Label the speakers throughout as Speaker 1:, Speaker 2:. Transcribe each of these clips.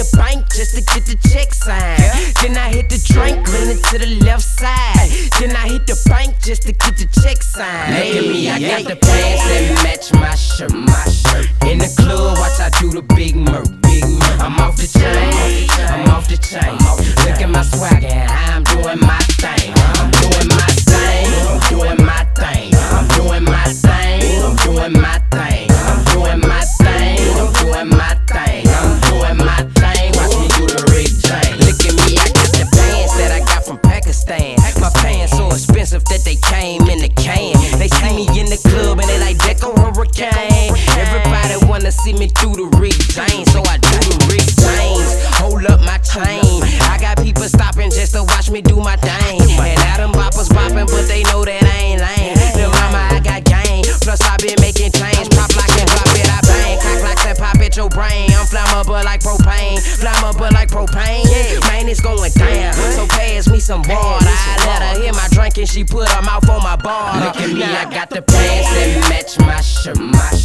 Speaker 1: the bank just to get the check signed. Then I hit the drink, leaning to the left side. Then I hit the bank just to get the check signed. Look at me, I got the pants that match my shirt. In the club, watch I do the big murk. I'm off the chain, I'm off the chain. Look at my swagger and I'm doing my thing. I'm doing my thing, I'm doing my thing. I'm doing my thing, I'm doing my thing. I'm doing my thing, I'm doing my thing. I'm doing my thing, watch me do the Rick James. Look at me, I got the pants that I got from Pakistan. My pants so expensive that they came in the can. They see me in the club and they like Deco Hurricane. Everybody wanna see me do the Rick James, so I do the Rick James. Hold up my chain. I got people stopping just to watch me do my thing. And now them boppers bopping, but they know that I ain't lame. Lil' mama, I got game. Plus I been making change. Pop like and drop it, I bang. Cock like and pop at your brain. I'm flammable like propane. Flammable like propane. Man, it's going down. So pass me some water. I let her hear my drink and she put her mouth on my bar. Look at me, I got the pants that match my shirt.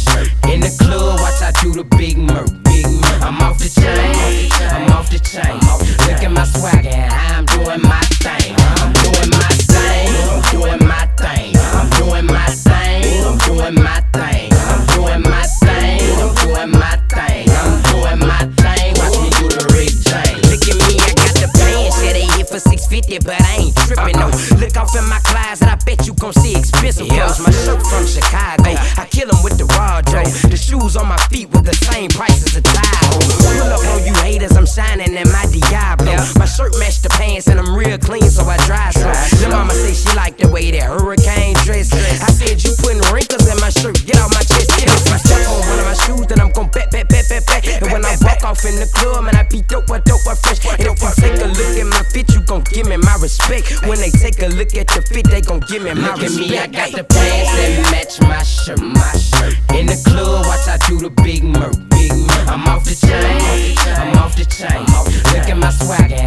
Speaker 1: In the club, watch I do the big murk. I'm off the chain, I'm off the chain. Look at my swagger and I'm doing my thing. I'm doing my thing, I'm doing my thing. I'm doing my thing, I'm doing my thing. I'm doing my thing, I'm doing my thing. I'm doing my thing, watch me do the Rick James. Look at me, I got the pants, yeah, they hit for $650, but I ain't tripping, no. Look off in my closet, I bet you gon' see expensive clothes. My shirt from Chicago, I kill 'em with the raw dough. The shoes on my feet with the same price as a Tahoe. Pull up on you haters, I'm shining in my Diablo. My shirt match the pants and I'm real clean, so I dry slow. Lil' mama say she like the way that hurricane dress. I said you putting wrinkles in my shirt, get out my chest. If I step on one of my shoes, then I'm gon' bet. And when I walk off in the club, man, I be dope, fresh. And if you take a look at my fit, you gon' give me my respect. When they take a look at the fit, they gon' give me my respect. Look at me, I got the pants that match my shirt. In the club, watch I do the big murk. I'm off the chain, I'm off the chain. Look at my swagger